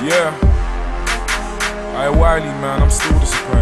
Yeah. Aye, Wiley, man, I'm still disappointed.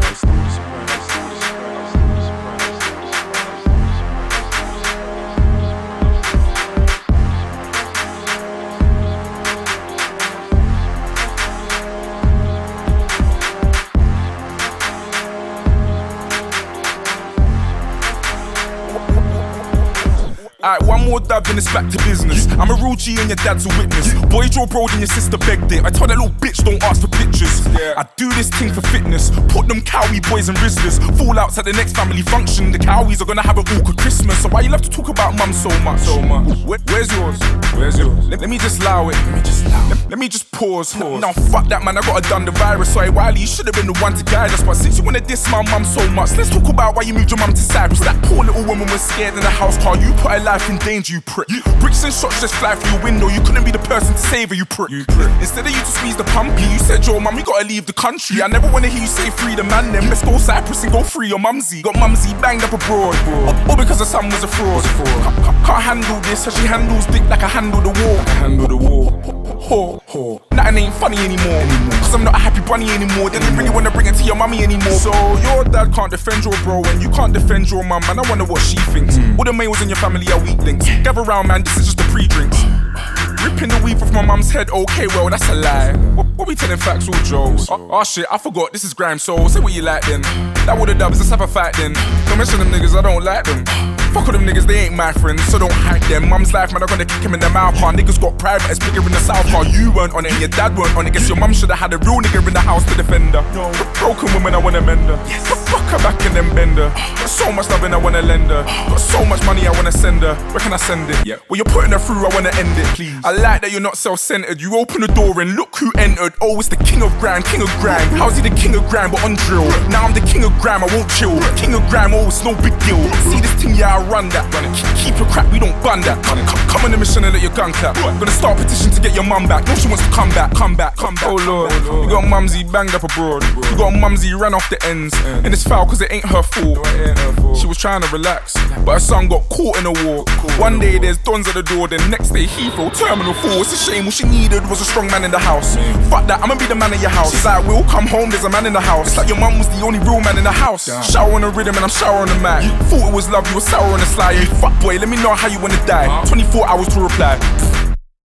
Alright, one more dab, then it's back to business. I'm a real G and your dad's a witness. Boy draw bro, then your sister begged it. I told that little bitch don't ask for pictures. I do this thing for fitness. Put them Cowie boys and Rizzlers. Fallouts at the next family function. The Cowies are gonna have an awkward Christmas. So why you love to talk about mum so much? Where's yours? Let me just allow it. Let me just pause. Now fuck that, man, I gotta done the virus. Sorry, Wiley, you should've been the one to guide us. But since you wanna diss my mum so much, let's talk about why you moved your mum to Cyprus. That poor little woman was scared in the house car. You put her life in danger, you prick. Bricks and shots just fly through your window. You couldn't be the person to save her, you prick. Instead of you to squeeze the pumpy, you said, yo, mum, you gotta leave the country. I never wanna hear you say free the man then. Let's go Cyprus and go free your mumsy. Got mumsy banged up abroad. All because her son was a fraud. Can't handle this, so she handles dick like I handle the war. Nothing ain't funny anymore. Cause I'm not a happy bunny anymore. They didn't really wanna bring it to your mummy anymore. So your dad can't defend your bro and you can't defend your mum, and I wonder what she thinks. All the males in your family are weak links. Gather round, man, this is just the pre-drinks. Ripping the weave off my mum's head, okay, well, that's a lie. What we telling facts or jokes? Oh shit, I forgot, this is grime, so say what you like then. That would've dubs, let's have a fight then. Don't mention them niggas, I don't like them. Fuck all them niggas, they ain't my friends, so don't hype them. Mum's life, man, I'm gonna kick him in the mouth. Our niggas got private, it's bigger in the south. Car, you weren't on it and your dad weren't on it. Guess your mum should've had a real nigga in the house to defend her. Broken woman, I wanna mend her. Fuck her back and then bend her. Got so much loving, I wanna lend her. Got so much money, I wanna send her. Where can I send it? Well, you're putting her through, I wanna end it, please. I like that you're not self-centered. You open the door and look who entered. Oh, it's the king of grime, king of grime. How's he the king of grime, but on drill? Now I'm the king of grime, I won't chill. King of grime, oh, it's no big deal. See this thing, yeah, I run that. Keep your crap, we don't bun that. Come on the mission and let your gun clap. Gonna start a petition to get your mum back. No, she wants to come back. Oh Lord, you got mumsy banged up abroad. You got mumsy ran off the ends. And it's foul cause it ain't her fault. She was trying to relax, but her son got caught in a war. One day there's dons at the door, then next day Heathrow, Terminal 4. It's a shame, all she needed was a strong man in the house. Fuck that, I'ma be the man in your house. She's like, we'll come home, there's a man in the house. It's like your mum was the only real man in the house. Shower on the rhythm and I'm shower on the mic. Thought it was love, you were sour on the sly. Fuck boy, let me know how you wanna die. 24 hours to reply.